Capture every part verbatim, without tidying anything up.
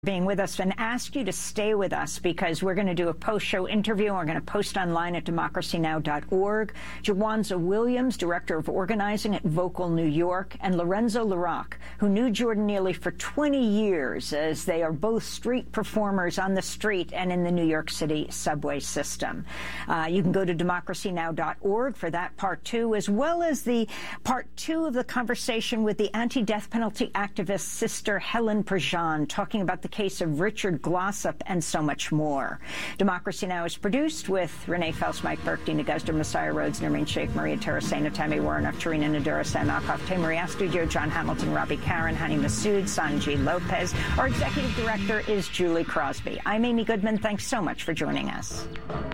Being with us, and ask you to stay with us because we're going to do a post-show interview and we're going to post online at democracy now dot org. Jawanza Williams, Director of Organizing at Vocal New York, and Lorenzo Larac, who knew Jordan Neely for twenty years, as they are both street performers on the street and in the New York City subway system. Uh, you can go to democracy now dot org for that part two, as well as the part two of the conversation with the anti-death penalty activist Sister Helen Prejean, talking about the case of Richard Glossop and so much more. Democracy Now! Is produced with Renee Faust, Mike Burke, Dina Guzder, Messiah Rhodes, Nermeen Sheikh, Maria Terracena, Tammy Warnock, Tarina Nadura, Sam Alcoff, Tamory Astudio, John Hamilton, Robbie Karen, Hani Masood, Sanji Lopez. Our executive director is Julie Crosby. I'm Amy Goodman. Thanks so much for joining us.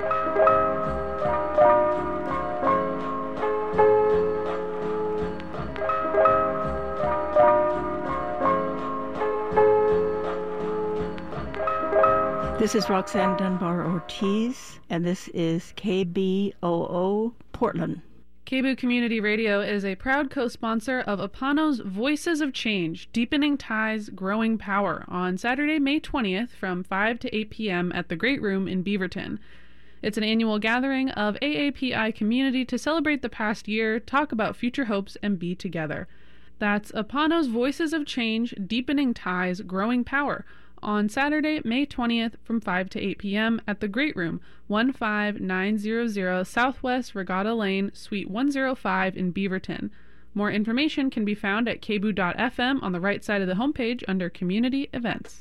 This is Roxanne Dunbar Ortiz, and this is K B O O Portland. K B O O Community Radio is a proud co-sponsor of Apano's Voices of Change, Deepening Ties, Growing Power, on Saturday, May twentieth from five to eight p.m. at the Great Room in Beaverton. It's an annual gathering of A A P I community to celebrate the past year, talk about future hopes, and be together. That's Apano's Voices of Change, Deepening Ties, Growing Power, on Saturday, May twentieth from five to eight p.m. at the Great Room, one five nine hundred Southwest Regatta Lane, Suite one oh five in Beaverton. More information can be found at k b o o dot f m on the right side of the homepage under Community Events.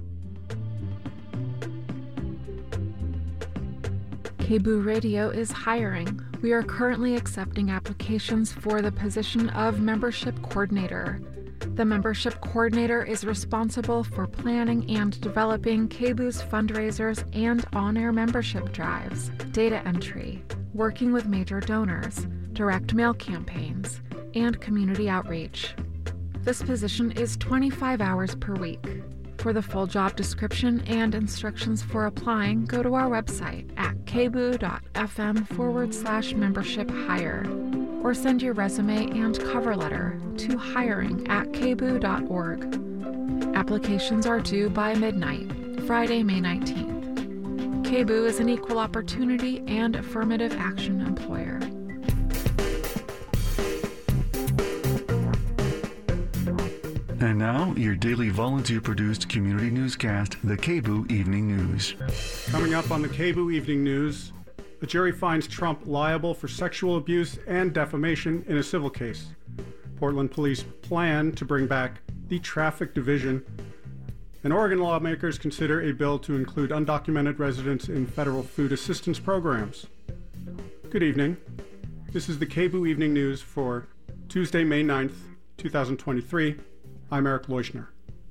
K B O O Radio is hiring. We are currently accepting applications for the position of Membership Coordinator. The Membership Coordinator is responsible for planning and developing K B O O's fundraisers and on-air membership drives, data entry, working with major donors, direct mail campaigns, and community outreach. This position is twenty-five hours per week. For the full job description and instructions for applying, go to our website at k b o o dot f m forward slash membership hire. Or send your resume and cover letter to hiring at k b o o dot org. Applications are due by midnight, Friday, May nineteenth. K B O O is an equal opportunity and affirmative action employer. And now, your daily volunteer-produced community newscast, the K B O O Evening News. Coming up on the K B O O Evening News, a jury finds Trump liable for sexual abuse and defamation in a civil case. Portland police plan to bring back the traffic division. And Oregon lawmakers consider a bill to include undocumented residents in federal food assistance programs. Good evening. This is the K B O O Evening News for Tuesday, May ninth, twenty twenty-three. I'm Eric Leuschner.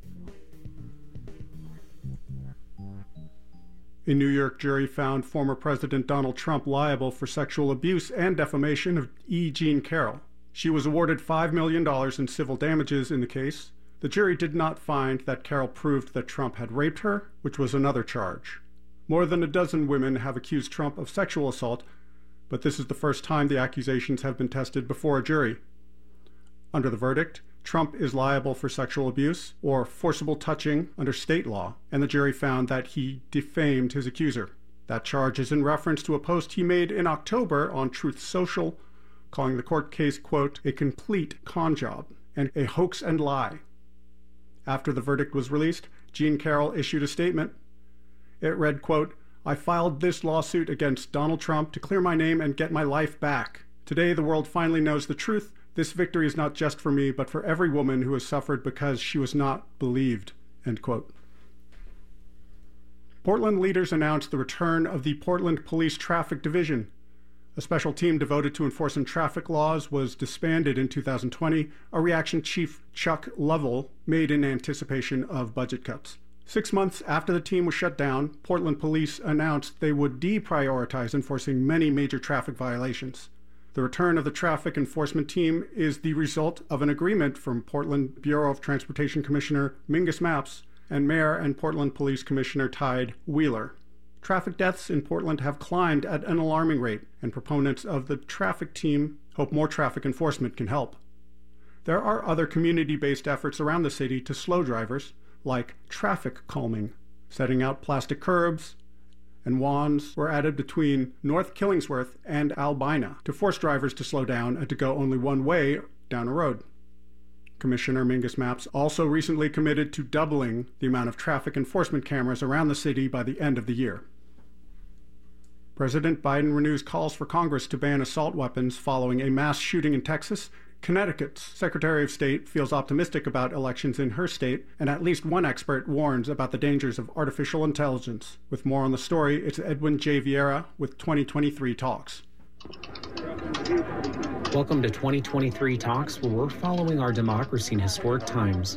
A New York jury found former President Donald Trump liable for sexual abuse and defamation of E. Jean Carroll. She was awarded five million dollars in civil damages in the case. The jury did not find that Carroll proved that Trump had raped her, which was another charge. More than a dozen women have accused Trump of sexual assault, but this is the first time the accusations have been tested before a jury. Under the verdict, Trump is liable for sexual abuse or forcible touching under state law, and the jury found that he defamed his accuser. That charge is in reference to a post he made in October on Truth Social, calling the court case, quote, a complete con job and a hoax and lie. After the verdict was released, Jean Carroll issued a statement. It read, quote, I filed this lawsuit against Donald Trump to clear my name and get my life back. Today the world finally knows the truth. This victory is not just for me, but for every woman who has suffered because she was not believed, end quote. Portland leaders announced the return of the Portland Police Traffic Division. A special team devoted to enforcing traffic laws was disbanded in two thousand twenty, a reaction Chief Chuck Lovell made in anticipation of budget cuts. Six months after the team was shut down, Portland police announced they would deprioritize enforcing many major traffic violations. The return of the traffic enforcement team is the result of an agreement from Portland Bureau of Transportation Commissioner Mingus Mapps and Mayor and Portland Police Commissioner Tide Wheeler. Traffic deaths in Portland have climbed at an alarming rate, and proponents of the traffic team hope more traffic enforcement can help. There are other community-based efforts around the city to slow drivers. like traffic calming. Setting out plastic curbs and wands were added between North Killingsworth and Albina to force drivers to slow down and to go only one way down a road. Commissioner Mingus Mapps also recently committed to doubling the amount of traffic enforcement cameras around the city by the end of the year. President Biden renews calls for Congress to ban assault weapons following a mass shooting in Texas. Connecticut's Secretary of State feels optimistic about elections in her state, and at least one expert warns about the dangers of artificial intelligence. With more on the story, it's Edwin J. Vieira with twenty twenty-three Talks. Welcome to twenty twenty-three Talks, where we're following our democracy in historic times.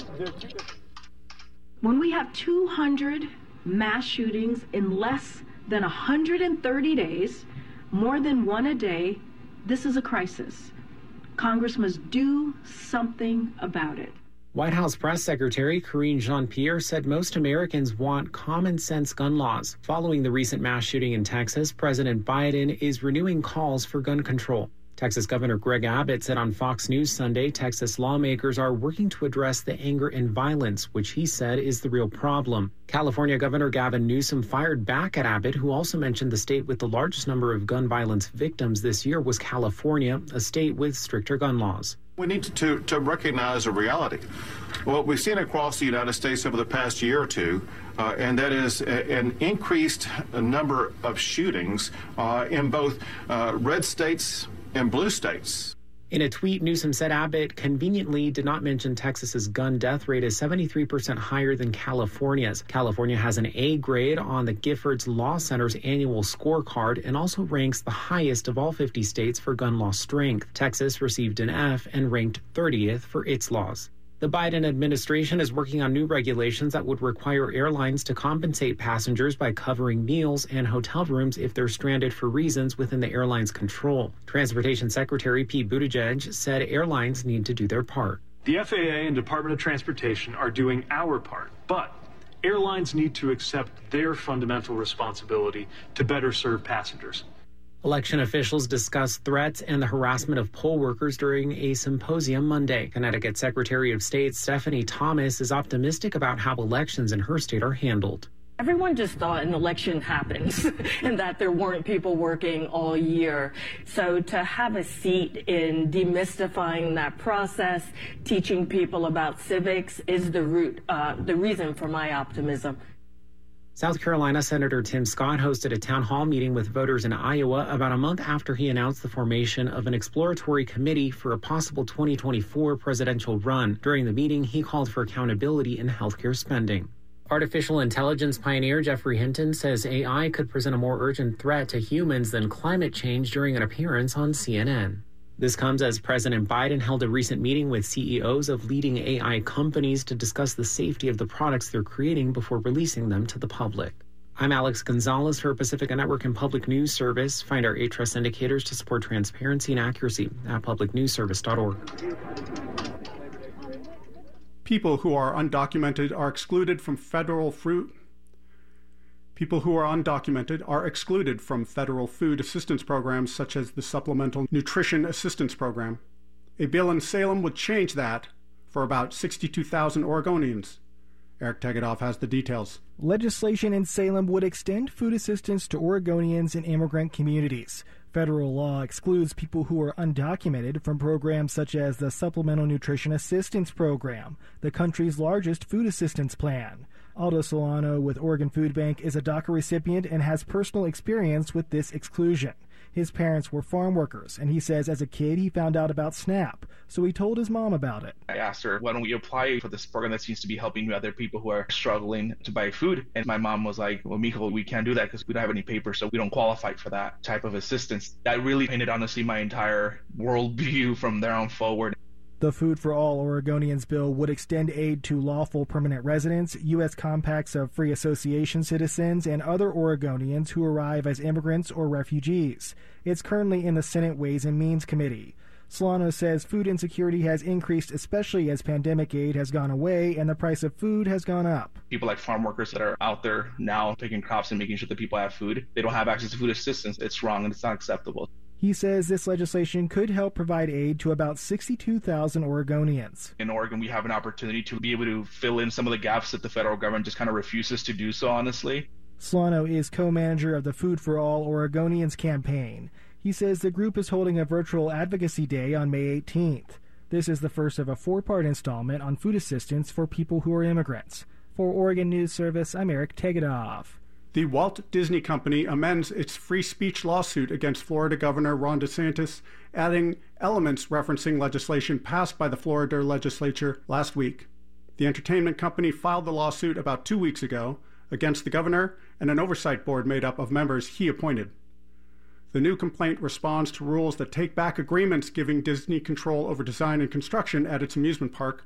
When we have two hundred mass shootings in less than one hundred thirty days, more than one a day, this is a crisis. Congress must do something about it. White House Press Secretary Karine Jean-Pierre said most Americans want common-sense gun laws. Following the recent mass shooting in Texas, President Biden is renewing calls for gun control. Texas Governor Greg Abbott said on Fox News Sunday, Texas lawmakers are working to address the anger and violence, which he said is the real problem. California Governor Gavin Newsom fired back at Abbott, who also mentioned the state with the largest number of gun violence victims this year was California, a state with stricter gun laws. We need to, to recognize a reality. What we've seen across the United States over the past year or two, uh, and that is a, an increased number of shootings uh, in both uh, red states and blue states. In a tweet, Newsom said Abbott conveniently did not mention Texas's gun death rate is seventy-three percent higher than California's. California has an A grade on the Giffords Law Center's annual scorecard and also ranks the highest of all fifty states for gun law strength. Texas received an F and ranked thirtieth for its laws. The Biden administration is working on new regulations that would require airlines to compensate passengers by covering meals and hotel rooms if they're stranded for reasons within the airline's control. Transportation Secretary Pete Buttigieg said airlines need to do their part. The F A A and Department of Transportation are doing our part, but airlines need to accept their fundamental responsibility to better serve passengers. Election officials discussed threats and the harassment of poll workers during a symposium Monday. Connecticut Secretary of State Stephanie Thomas is optimistic about how elections in her state are handled. Everyone just thought an election happens and that there weren't people working all year. So to have a seat in demystifying that process, teaching people about civics is the root, uh, the reason for my optimism. South Carolina Senator Tim Scott hosted a town hall meeting with voters in Iowa about a month after he announced the formation of an exploratory committee for a possible twenty twenty-four presidential run. During the meeting, he called for accountability in healthcare spending. Artificial intelligence pioneer Geoffrey Hinton says A I could present a more urgent threat to humans than climate change during an appearance on C N N. This comes as President Biden held a recent meeting with C E Os of leading A I companies to discuss the safety of the products they're creating before releasing them to the public. I'm Alex Gonzalez for Pacifica Network and Public News Service. Find our A-Trust indicators to support transparency and accuracy at public news service dot org. People who are undocumented are excluded from federal fruit. People who are undocumented are excluded from federal food assistance programs such as the Supplemental Nutrition Assistance Program. A bill in Salem would change that for about sixty-two thousand Oregonians. Eric Tegedoff has the details. Legislation in Salem would extend food assistance to Oregonians in immigrant communities. Federal law excludes people who are undocumented from programs such as the Supplemental Nutrition Assistance Program, the country's largest food assistance plan. Aldo Solano with Oregon Food Bank is a DACA recipient and has personal experience with this exclusion. His parents were farm workers, and he says as a kid he found out about SNAP, so he told his mom about it. I asked her, why don't we apply for this program that seems to be helping other people who are struggling to buy food? And my mom was like, well, Mijo, we can't do that because we don't have any papers, so we don't qualify for that type of assistance. That really painted, honestly, my entire worldview from there on forward. The Food for All Oregonians bill would extend aid to lawful permanent residents, U S compacts of free association citizens, and other Oregonians who arrive as immigrants or refugees. It's currently in the Senate Ways and Means Committee. Solano says food insecurity has increased, especially as pandemic aid has gone away and the price of food has gone up. People like farm workers that are out there now picking crops and making sure that people have food, they don't have access to food assistance. It's wrong and it's not acceptable. He says this legislation could help provide aid to about sixty-two thousand Oregonians. In Oregon, we have an opportunity to be able to fill in some of the gaps that the federal government just kind of refuses to do so, honestly. Solano is co-manager of the Food for All Oregonians campaign. He says the group is holding a virtual advocacy day on May eighteenth. This is the first of a four-part installment on food assistance for people who are immigrants. For Oregon News Service, I'm Eric Tegedoff. The Walt Disney Company amends its free speech lawsuit against Florida Governor Ron DeSantis, adding elements referencing legislation passed by the Florida legislature last week. The entertainment company filed the lawsuit about two weeks ago against the governor and an oversight board made up of members he appointed. The new complaint responds to rules that take back agreements giving Disney control over design and construction at its amusement park.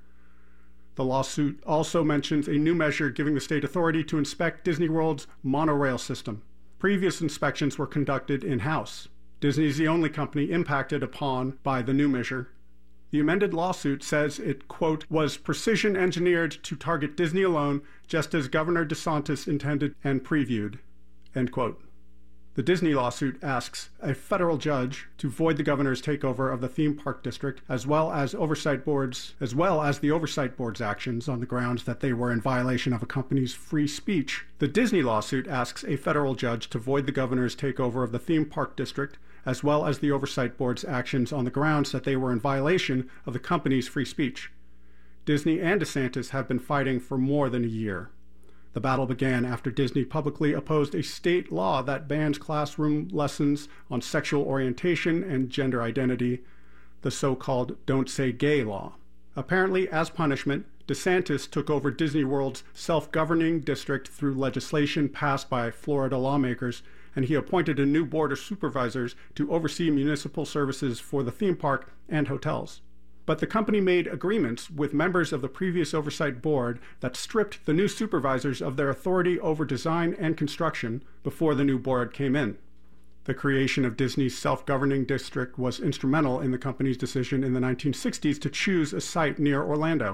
The lawsuit also mentions a new measure giving the state authority to inspect Disney World's monorail system. Previous inspections were conducted in-house. Disney is the only company impacted upon by the new measure. The amended lawsuit says it, quote, was precision engineered to target Disney alone, just as Governor DeSantis intended and previewed, end quote. The Disney lawsuit asks a federal judge to void the governor's takeover of the theme park district, as well as oversight boards, as well as the oversight board's actions on the grounds that they were in violation of a company's free speech. The Disney lawsuit asks a federal judge to void the governor's takeover of the theme park district, as well as the oversight board's actions on the grounds that they were in violation of the company's free speech. Disney and DeSantis have been fighting for more than a year. The battle began after Disney publicly opposed a state law that bans classroom lessons on sexual orientation and gender identity, the so-called Don't Say Gay law. Apparently, as punishment, DeSantis took over Disney World's self-governing district through legislation passed by Florida lawmakers, and he appointed a new board of supervisors to oversee municipal services for the theme park and hotels. But the company made agreements with members of the previous oversight board that stripped the new supervisors of their authority over design and construction before the new board came in. The creation of Disney's self-governing district was instrumental in the company's decision in the nineteen sixties to choose a site near Orlando.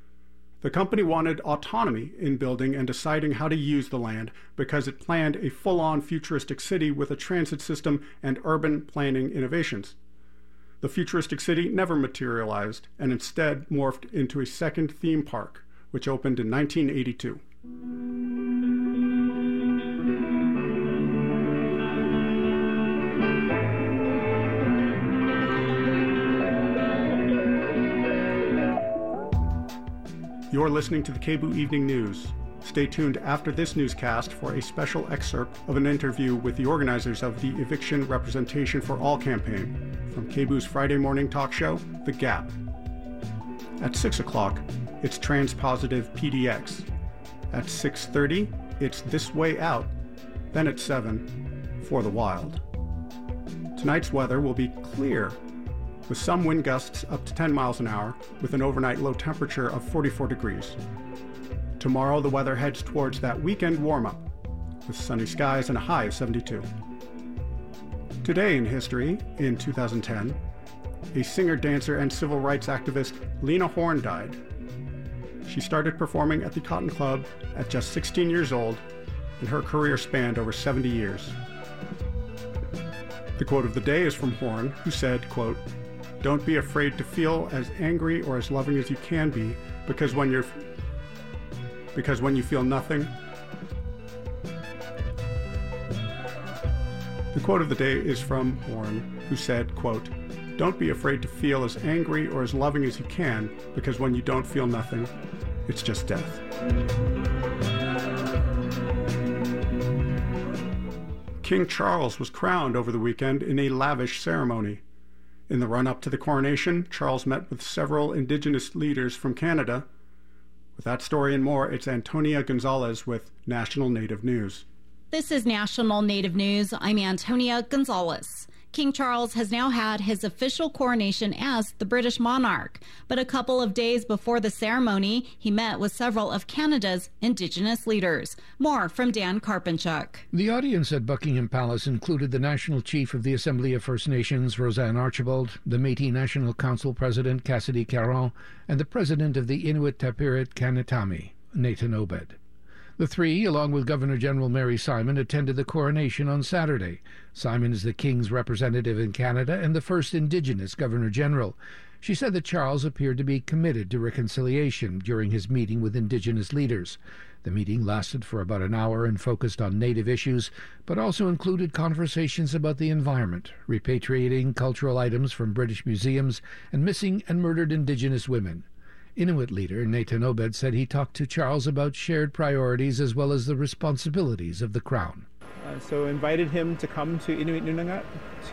The company wanted autonomy in building and deciding how to use the land because it planned a full-on futuristic city with a transit system and urban planning innovations. The futuristic city never materialized and instead morphed into a second theme park, which opened in nineteen eighty-two. You're listening to the K B U Evening News. Stay tuned after this newscast for a special excerpt of an interview with the organizers of the Eviction Representation for All campaign from K B U's Friday morning talk show, The Gap. At six o'clock, it's Transpositive P D X. At six thirty, it's This Way Out. Then at seven, For the Wild. Tonight's weather will be clear, with some wind gusts up to ten miles an hour, with an overnight low temperature of forty-four degrees. Tomorrow, the weather heads towards that weekend warm-up, with sunny skies and a high of seventy-two. Today in history, in two thousand ten, a singer, dancer, and civil rights activist, Lena Horne, died. She started performing at the Cotton Club at just sixteen years old, and her career spanned over seventy years. The quote of the day is from Horne, who said, quote, "Don't be afraid to feel as angry or as loving as you can be, because when you're because when you feel nothing." The quote of the day is from Horne, who said, quote, "Don't be afraid to feel as angry or as loving as you can, because when you don't feel nothing, it's just death." King Charles was crowned over the weekend in a lavish ceremony. In the run-up to the coronation, Charles met with several Indigenous leaders from Canada. With that story and more, it's Antonia Gonzalez with National Native News. This is National Native News. I'm Antonia Gonzalez. King Charles has now had his official coronation as the British monarch, but a couple of days before the ceremony, he met with several of Canada's Indigenous leaders. More from Dan Karpenchuk. The audience at Buckingham Palace included the National Chief of the Assembly of First Nations, Roseanne Archibald, the Métis National Council President, Cassidy Caron, and the President of the Inuit Tapiriit Kanatami, Nathan Obed. The three, along with Governor General Mary Simon, attended the coronation on Saturday. Simon is the King's representative in Canada and the first Indigenous Governor General. She said that Charles appeared to be committed to reconciliation during his meeting with Indigenous leaders. The meeting lasted for about an hour and focused on Native issues, but also included conversations about the environment, repatriating cultural items from British museums, and missing and murdered Indigenous women. Inuit leader Nathan Obed said he talked to Charles about shared priorities as well as the responsibilities of the Crown. Uh, so invited him to come to Inuit Nunangat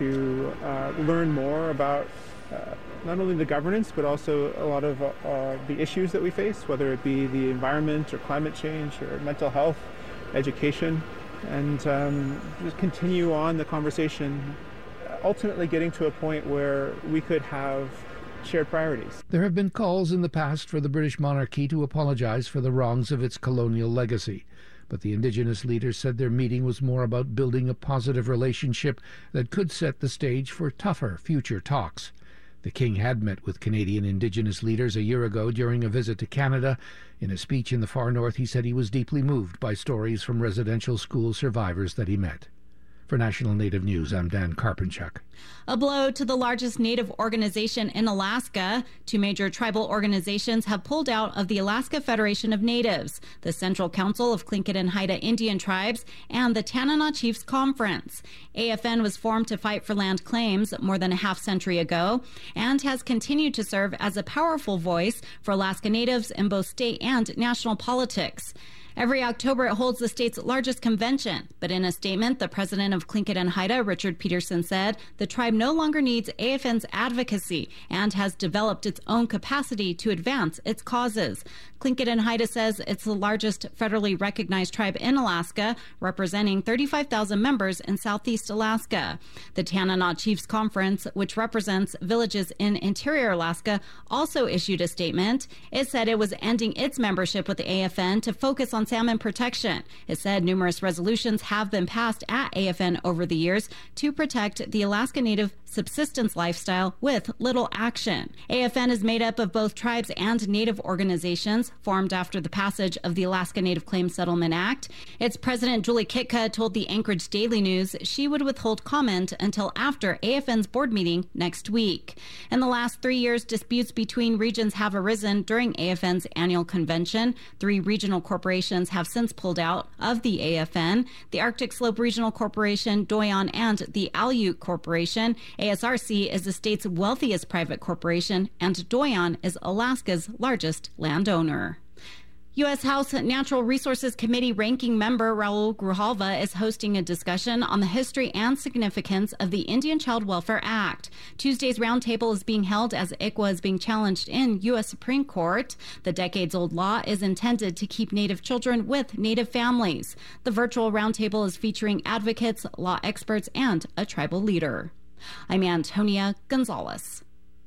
to uh, learn more about uh, not only the governance but also a lot of uh, the issues that we face, whether it be the environment or climate change or mental health, education, and um, just continue on the conversation, ultimately getting to a point where we could have shared priorities. There have been calls in the past for the British monarchy to apologize for the wrongs of its colonial legacy, but the Indigenous leaders said their meeting was more about building a positive relationship that could set the stage for tougher future talks. The King had met with Canadian Indigenous leaders a year ago during a visit to Canada. In a speech in the far north, he said he was deeply moved by stories from residential school survivors that he met. For National Native News, I'm Dan Karpenchuk. A blow to the largest Native organization in Alaska. Two major tribal organizations have pulled out of the Alaska Federation of Natives, the Central Council of Tlingit and Haida Indian Tribes, and the Tanana Chiefs Conference. A F N was formed to fight for land claims more than a half century ago and has continued to serve as a powerful voice for Alaska Natives in both state and national politics. Every October, it holds the state's largest convention. But in a statement, the president of Tlingit and Haida, Richard Peterson, said the tribe no longer needs A F N's advocacy and has developed its own capacity to advance its causes. Tlingit and Haida says it's the largest federally recognized tribe in Alaska, representing thirty-five thousand members in southeast Alaska. The Tanana Chiefs Conference, which represents villages in interior Alaska, also issued a statement. It said it was ending its membership with the A F N to focus on salmon protection. It said numerous resolutions have been passed at A F N over the years to protect the Alaska Native subsistence lifestyle with little action. A F N is made up of both tribes and Native organizations formed after the passage of the Alaska Native Claims Settlement Act. Its president, Julie Kitka, told the Anchorage Daily News she would withhold comment until after A F N's board meeting next week. In the last three years, disputes between regions have arisen during A F N's annual convention. Three regional corporations have since pulled out of the A F N. The Arctic Slope Regional Corporation, Doyon, and the Aleut Corporation. A S R C is the state's wealthiest private corporation, and Doyon is Alaska's largest landowner. U S House Natural Resources Committee ranking member Raul Grijalva is hosting a discussion on the history and significance of the Indian Child Welfare Act. Tuesday's roundtable is being held as I C W A is being challenged in U S Supreme Court. The decades-old law is intended to keep Native children with Native families. The virtual roundtable is featuring advocates, law experts, and a tribal leader. I'm Antonia Gonzalez.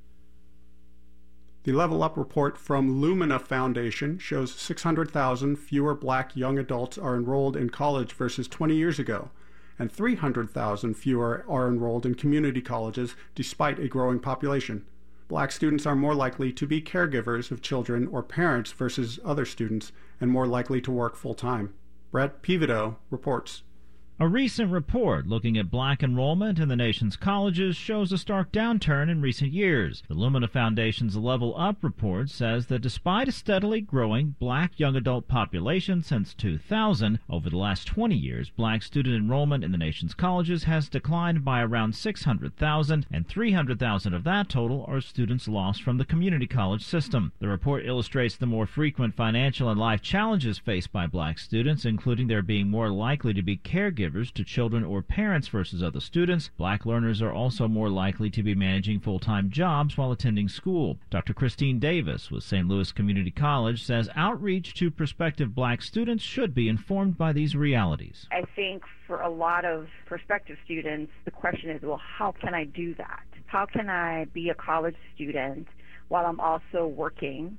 The Level Up report from Lumina Foundation shows six hundred thousand fewer black young adults are enrolled in college versus twenty years ago, and three hundred thousand fewer are enrolled in community colleges despite a growing population. Black students are more likely to be caregivers of children or parents versus other students, and more likely to work full-time. Brett Pivido reports. A recent report looking at black enrollment in the nation's colleges shows a stark downturn in recent years. The Lumina Foundation's Level Up report says that despite a steadily growing black young adult population since two thousand, over the last twenty years, black student enrollment in the nation's colleges has declined by around six hundred thousand, and three hundred thousand of that total are students lost from the community college system. The report illustrates the more frequent financial and life challenges faced by black students, including their being more likely to be caregivers to children or parents versus other students. Black learners are also more likely to be managing full-time jobs while attending school. Doctor Christine Davis with Saint Louis Community College says outreach to prospective black students should be informed by these realities. I think for a lot of prospective students, the question is, well, how can I do that? How can I be a college student while I'm also working,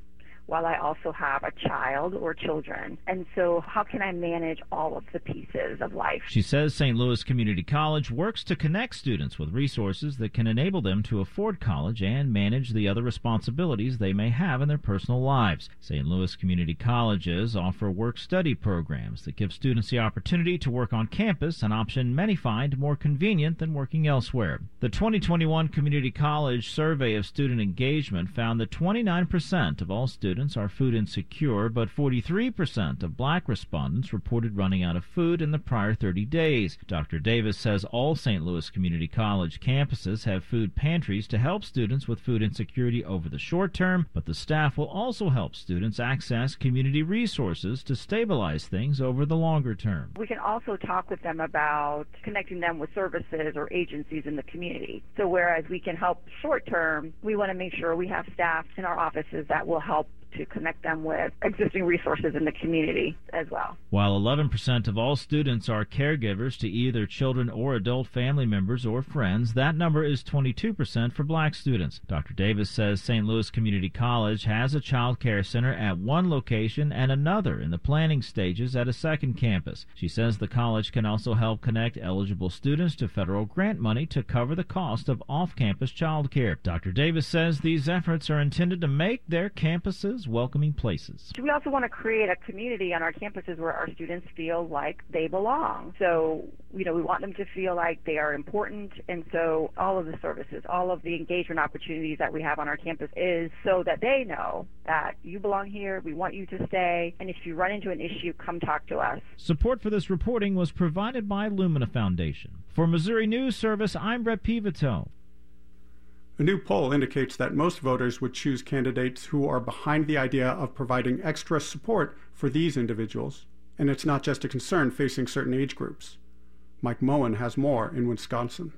while I also have a child or children. And so how can I manage all of the pieces of life? She says Saint Louis Community College works to connect students with resources that can enable them to afford college and manage the other responsibilities they may have in their personal lives. Saint Louis Community Colleges offer work-study programs that give students the opportunity to work on campus, an option many find more convenient than working elsewhere. The twenty twenty-one Community College Survey of Student Engagement found that twenty-nine percent of all students are food insecure, but forty-three percent of black respondents reported running out of food in the prior thirty days. Doctor Davis says all Saint Louis Community College campuses have food pantries to help students with food insecurity over the short term, but the staff will also help students access community resources to stabilize things over the longer term. We can also talk with them about connecting them with services or agencies in the community. So whereas we can help short term, we want to make sure we have staff in our offices that will help to connect them with existing resources in the community as well. While eleven percent of all students are caregivers to either children or adult family members or friends, that number is twenty-two percent for black students. Doctor Davis says Saint Louis Community College has a child care center at one location and another in the planning stages at a second campus. She says the college can also help connect eligible students to federal grant money to cover the cost of off-campus child care. Doctor Davis says these efforts are intended to make their campuses welcoming places. We also want to create a community on our campuses where our students feel like they belong. So, you know, we want them to feel like they are important, and so all of the services, all of the engagement opportunities that we have on our campus is so that they know that you belong here, we want you to stay, and if you run into an issue, come talk to us. Support for this reporting was provided by Lumina Foundation. For Missouri News Service, I'm Brett Pivito. A new poll indicates that most voters would choose candidates who are behind the idea of providing extra support for these individuals, and it's not just a concern facing certain age groups. Mike Moen has more in Wisconsin.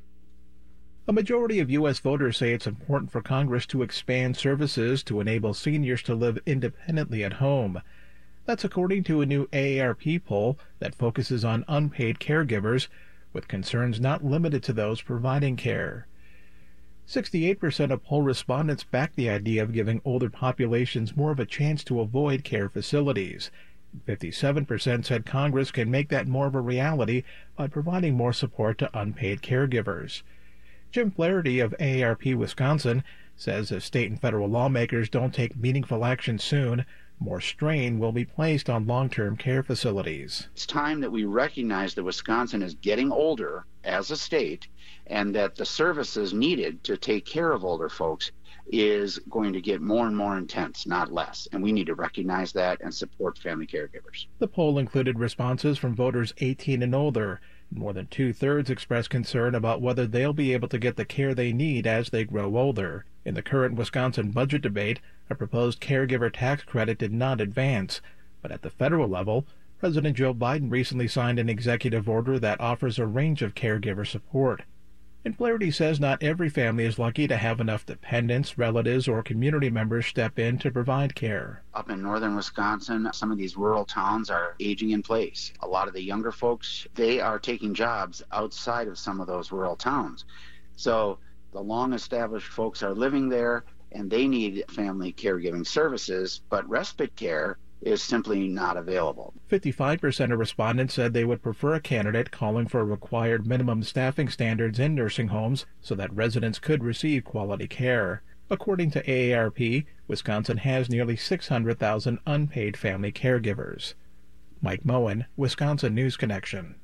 A majority of U S voters say it's important for Congress to expand services to enable seniors to live independently at home. That's according to a new A A R P poll that focuses on unpaid caregivers, with concerns not limited to those providing care. sixty-eight percent of poll respondents back the idea of giving older populations more of a chance to avoid care facilities. fifty-seven percent said Congress can make that more of a reality by providing more support to unpaid caregivers. Jim Flaherty of A A R P Wisconsin says if state and federal lawmakers don't take meaningful action soon, more strain will be placed on long-term care facilities. It's time that we recognize that Wisconsin is getting older as a state, and that the services needed to take care of older folks is going to get more and more intense, not less. And we need to recognize that and support family caregivers. The poll included responses from voters eighteen and older. More than two-thirds expressed concern about whether they'll be able to get the care they need as they grow older. In the current Wisconsin budget debate, a proposed caregiver tax credit did not advance. But at the federal level, President Joe Biden recently signed an executive order that offers a range of caregiver support. And Flaherty says not every family is lucky to have enough dependents, relatives, or community members step in to provide care. Up in northern Wisconsin, some of these rural towns are aging in place. A lot of the younger folks, they are taking jobs outside of some of those rural towns. So the long-established folks are living there, and they need family caregiving services, but respite care is simply not available. fifty-five percent of respondents said they would prefer a candidate calling for required minimum staffing standards in nursing homes so that residents could receive quality care. According to A A R P, Wisconsin has nearly six hundred thousand unpaid family caregivers. Mike Moen, Wisconsin News Connection.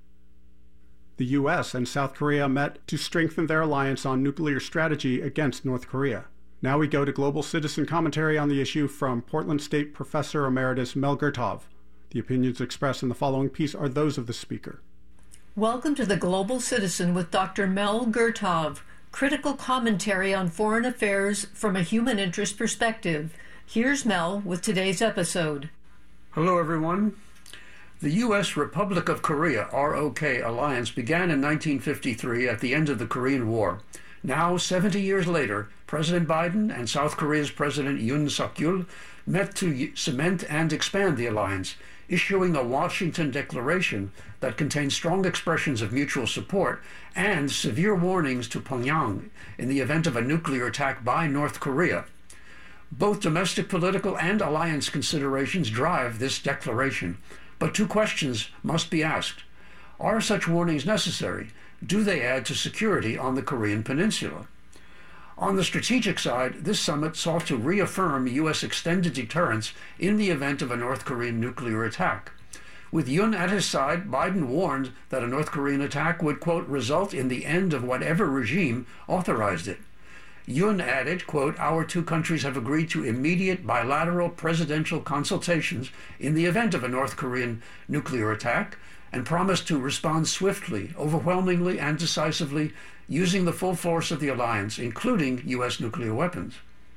The U S and South Korea met to strengthen their alliance on nuclear strategy against North Korea. Now we go to global citizen commentary on the issue from Portland State Professor Emeritus Mel Gurtov. The opinions expressed in the following piece are those of the speaker. Welcome to the Global Citizen with Doctor Mel Gurtov, critical commentary on foreign affairs from a human interest perspective. Here's Mel with today's episode. Hello, everyone. The U S Republic of Korea, R O K, alliance began in nineteen fifty-three at the end of the Korean War. Now, seventy years later, President Biden and South Korea's President Yoon Suk-yeol met to cement and expand the alliance, issuing a Washington declaration that contains strong expressions of mutual support and severe warnings to Pyongyang in the event of a nuclear attack by North Korea. Both domestic political and alliance considerations drive this declaration, but two questions must be asked. Are such warnings necessary? Do they add to security on the Korean Peninsula? On the strategic side, this summit sought to reaffirm U S extended deterrence in the event of a North Korean nuclear attack. With Yoon at his side, Biden warned that a North Korean attack would, quote, result in the end of whatever regime authorized it. Yoon added, quote, our two countries have agreed to immediate bilateral presidential consultations in the event of a North Korean nuclear attack, and promised to respond swiftly, overwhelmingly, and decisively using the full force of the alliance, including U S nuclear weapons.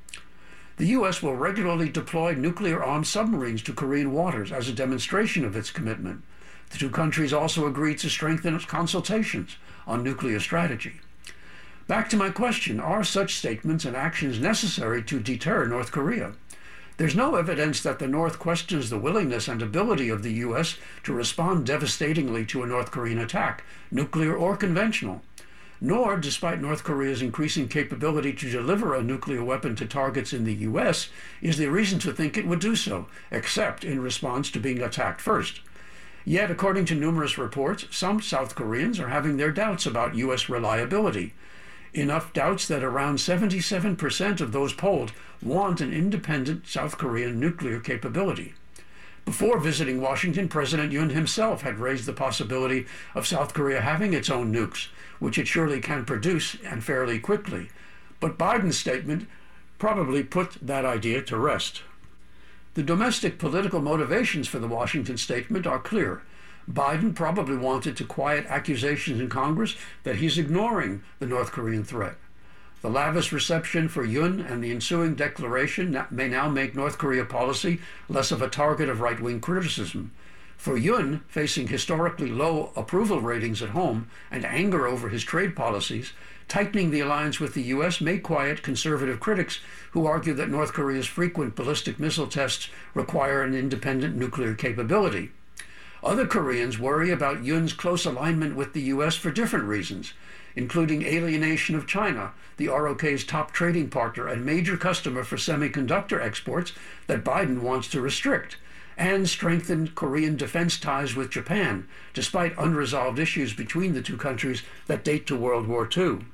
The U S will regularly deploy nuclear-armed submarines to Korean waters as a demonstration of its commitment. The two countries also agreed to strengthen consultations on nuclear strategy. Back to my question, are such statements and actions necessary to deter North Korea? There's no evidence that the North questions the willingness and ability of the U S to respond devastatingly to a North Korean attack, nuclear or conventional. Nor, despite North Korea's increasing capability to deliver a nuclear weapon to targets in the U S, is there reason to think it would do so, except in response to being attacked first. Yet, according to numerous reports, some South Koreans are having their doubts about U S reliability. Enough doubts that around seventy-seven percent of those polled want an independent South Korean nuclear capability. Before visiting Washington, President Yoon himself had raised the possibility of South Korea having its own nukes, which it surely can produce and fairly quickly. But Biden's statement probably put that idea to rest. The domestic political motivations for the Washington statement are clear. Biden probably wanted to quiet accusations in Congress that he's ignoring the North Korean threat. The lavish reception for Yoon and the ensuing declaration may now make North Korea policy less of a target of right-wing criticism. For Yoon, facing historically low approval ratings at home and anger over his trade policies, tightening the alliance with the U S may quiet conservative critics who argue that North Korea's frequent ballistic missile tests require an independent nuclear capability. Other Koreans worry about Yoon's close alignment with the U S for different reasons, including alienation of China, the R O K's top trading partner and major customer for semiconductor exports that Biden wants to restrict, and strengthened Korean defense ties with Japan, despite unresolved issues between the two countries that date to World War Two.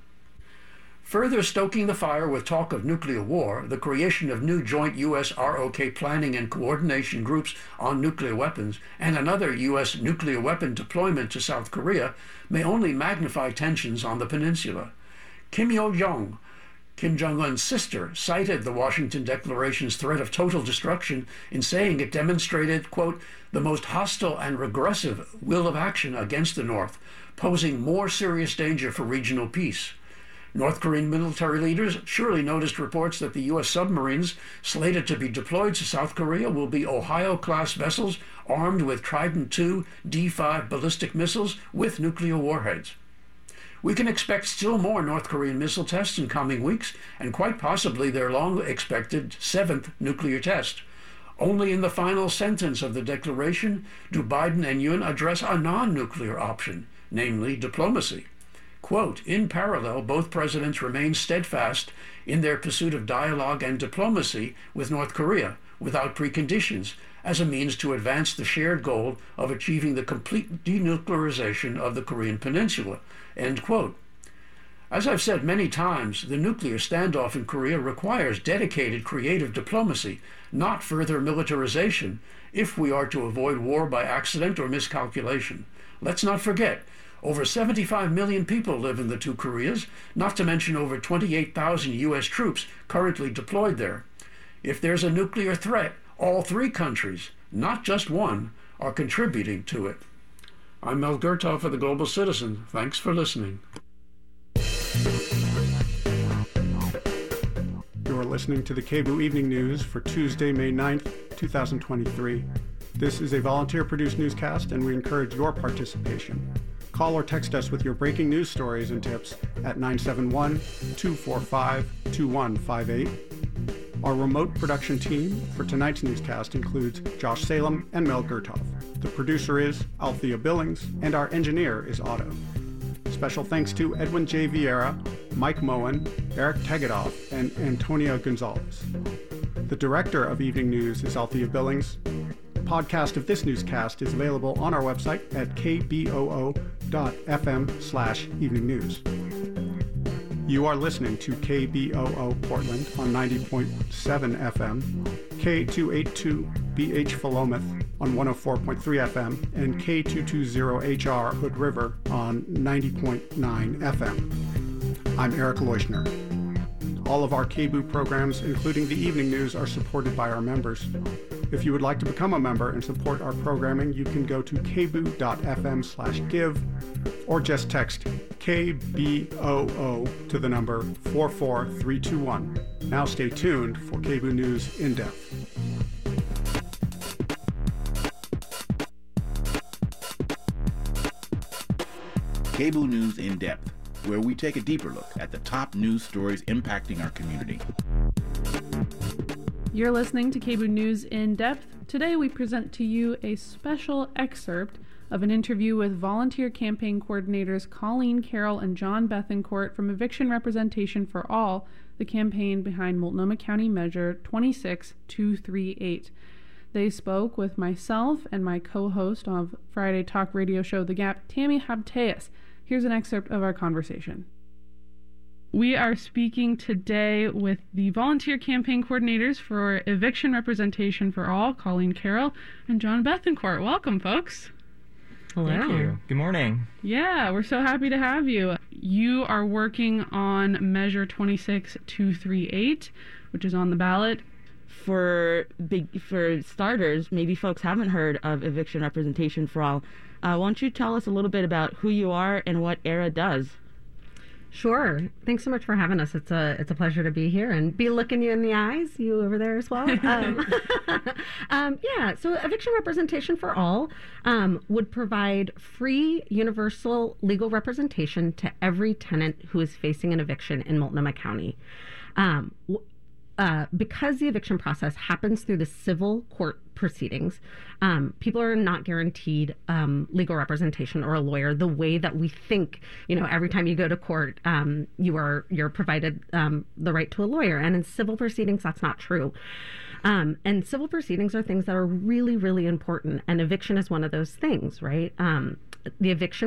Further stoking the fire with talk of nuclear war, the creation of new joint U S R O K planning and coordination groups on nuclear weapons, and another U S nuclear weapon deployment to South Korea may only magnify tensions on the peninsula. Kim Yo-jong, Kim Jong-un's sister, cited the Washington Declaration's threat of total destruction in saying it demonstrated, quote, the most hostile and regressive will of action against the North, posing more serious danger for regional peace. North Korean military leaders surely noticed reports that the U S submarines slated to be deployed to South Korea will be Ohio-class vessels armed with Trident two D five ballistic missiles with nuclear warheads. We can expect still more North Korean missile tests in coming weeks, and quite possibly their long-expected seventh nuclear test. Only in the final sentence of the declaration do Biden and Yoon address a non-nuclear option, namely diplomacy. Quote, in parallel, both presidents remain steadfast in their pursuit of dialogue and diplomacy with North Korea, without preconditions, as a means to advance the shared goal of achieving the complete denuclearization of the Korean Peninsula, end quote. As I've said many times, the nuclear standoff in Korea requires dedicated creative diplomacy, not further militarization, if we are to avoid war by accident or miscalculation. Let's not forget, over seventy-five million people live in the two Koreas, not to mention over twenty-eight thousand U S troops currently deployed there. If there's a nuclear threat, all three countries, not just one, are contributing to it. I'm Mel Gertov for The Global Citizen. Thanks for listening. You're listening to the K B O O Evening News for Tuesday, May ninth, two thousand twenty-three. This is a volunteer-produced newscast, and we encourage your participation. Call or text us with your breaking news stories and tips at nine seven one, two four five, two one five eight. Our remote production team for tonight's newscast includes Josh Salem and Mel Gertov. The producer is Althea Billings, and our engineer is Otto. Special thanks to Edwin J. Vieira, Mike Moen, Eric Tegedoff, and Antonia Gonzalez. The director of Evening News is Althea Billings. The podcast of this newscast is available on our website at k b o o dot f m slash evening news. You are listening to K B O O Portland on ninety point seven F M, K two eighty-two B H Philomath on one oh four point three F M, and K two twenty H R Hood River on ninety point nine F M. I'm Eric Leuschner. All of our K B O O programs, including the evening news, are supported by our members. If you would like to become a member and support our programming, you can go to k b o o dot f m slash give or just text K B O O to the number four four three two one. Now stay tuned for K B O O News In Depth. K B O O News In Depth, where we take a deeper look at the top news stories impacting our community. You're listening to K B O O News In Depth. Today we present to you a special excerpt of an interview with volunteer campaign coordinators Colleen Carroll and John Bethencourt from Eviction Representation for All, the campaign behind Multnomah County Measure twenty-six two thirty-eight. They spoke with myself and my co-host of Friday talk radio show The Gap, Tammy Habteas. Here's an excerpt of our conversation. We are speaking today with the volunteer campaign coordinators for Eviction Representation for All, Colleen Carroll and John Bethencourt. Welcome, folks. Hello. Thank you. Good morning. Yeah, we're so happy to have you. You are working on Measure twenty-six two thirty-eight, which is on the ballot. For big, for starters, maybe folks haven't heard of Eviction Representation for All. Uh, why don't you tell us a little bit about who you are and what E R A does? Sure. Thanks so much for having us. It's a it's a pleasure to be here and be looking you in the eyes, you over there as well. Um, um, yeah, so Eviction Representation for All um, would provide free universal legal representation to every tenant who is facing an eviction in Multnomah County. Um, Uh, because the eviction process happens through the civil court proceedings, um, people are not guaranteed um, legal representation or a lawyer the way that we think. You know, every time you go to court, um, you are you're provided um, the right to a lawyer, and in civil proceedings, that's not true. Um, and civil proceedings are things that are really, really important, and eviction is one of those things, right? Um, the eviction